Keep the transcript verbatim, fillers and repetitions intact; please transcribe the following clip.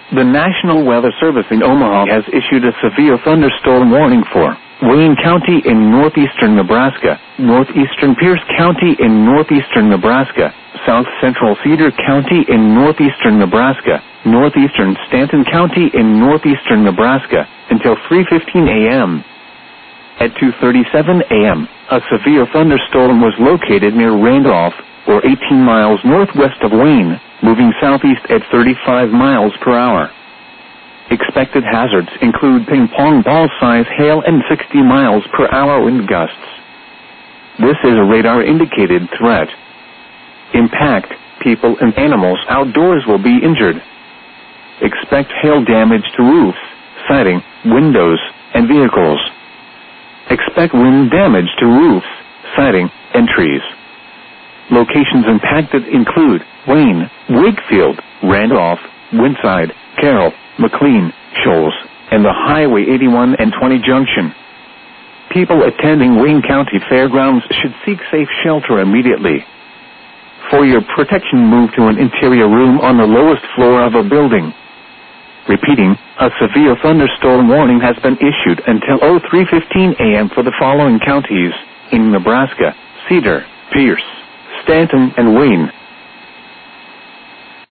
The National Weather Service in Omaha has issued a severe thunderstorm warning for Wayne County in northeastern Nebraska, northeastern Pierce County in northeastern Nebraska, south central Cedar County in northeastern Nebraska, northeastern Stanton County in northeastern Nebraska, until three fifteen a m At two thirty-seven a m, a severe thunderstorm was located near Randolph, or eighteen miles northwest of Wayne, moving southeast at thirty-five miles per hour. Expected hazards include ping-pong ball-size hail and sixty miles per hour wind gusts. This is a radar-indicated threat. Impact, people and animals outdoors will be injured. Expect hail damage to roofs, siding, windows, and vehicles. Expect wind damage to roofs, siding, and trees. Locations impacted include Wayne, Wakefield, Randolph, Winside, Carroll, McLean, Shoals, and the Highway eighty-one and twenty junction. People attending Wayne County Fairgrounds should seek safe shelter immediately. For your protection, move to an interior room on the lowest floor of a building. Repeating, a severe thunderstorm warning has been issued until three fifteen a m for the following counties in Nebraska: Cedar, Pierce, Stanton, and Wayne.